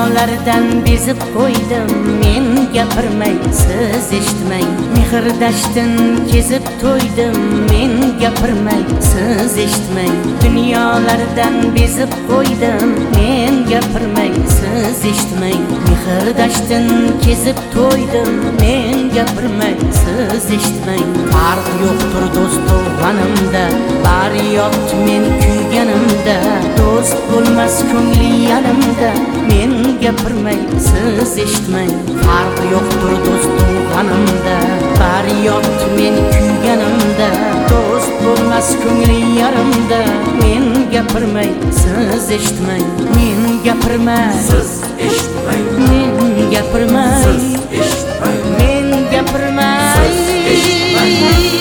Dunyolardan bezib qo'ydim men gapirmay siz eshitmang. Mehrdashtin kezib to'ydim men gapirmay siz eshitmang. Dunyolardan bezib qo'ydim men gapirmay siz eshitmang. Mehrdashtin kezib to'ydim men gapirmay siz eshitmang. Farq yo'qdir do'st tug'animda, bari yot men kuyganimda. Do'st bo'lmas ko'ngli yanimda, men gapirmay siz eshitmang. Farq yo'qdir do'st tug'animda, bari yot men kuyganimda. Do'st bo'lmas ko'ngli yarimda, men gapirmay siz eshitmang. Men gapirmay siz eshitmang. Men gapirmay siz eshitmang. Men gapirmay siz eshitmang.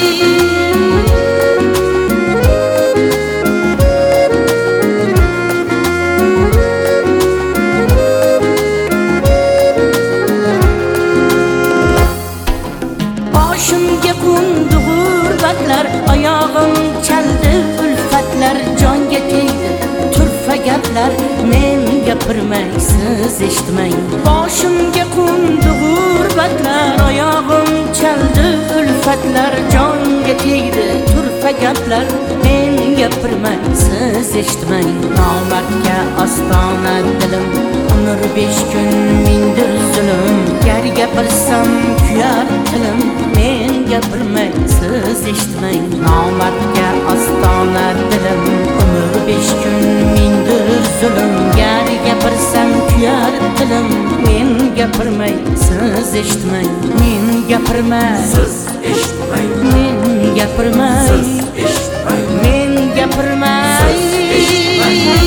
Boshimga qo'ndi g'urbatlar, oyog'im chaldi ulfatlar, jonga tegdi turfa gaplar, men gapirmay siz eshitmang. Boshimga qo'ndi g'urbatlar, oyog'im chaldi ulfatlar, jonga tegdi turfa gaplar, men gapirmay siz eshitmang. Nomardga ostona dilim, umr 5 kun mindir zulm. Gar gapirsam kuyar tilim, men gapirmay siz eshitmang. Nomardga ostona dilim, umr 5 kun mindir zulm. Gar gapirsam kuyar tilim, men gapirmay siz eshitmang. Men gapirmay siz eshitmang. Men gapirmay siz eshitmang. Men gapirmay siz eshitmang.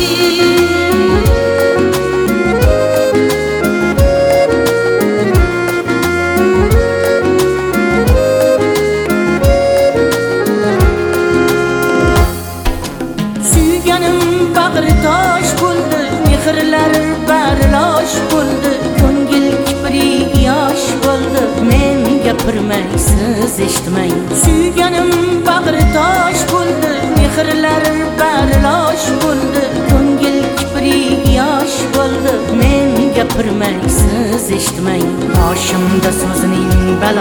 Bag'ri tosh bo'ldi, mehrlar barlosh bo'ldi, ko'ngil kipri yosh bo'ldi, men gapirmay siz eshitmang. Suyganim bag'ri tosh bo'ldi, mehrlar barlosh bo'ldi, ko'ngil kipri yosh bo'ldi, men gapirmay siz eshitmang. Boshimda so'zning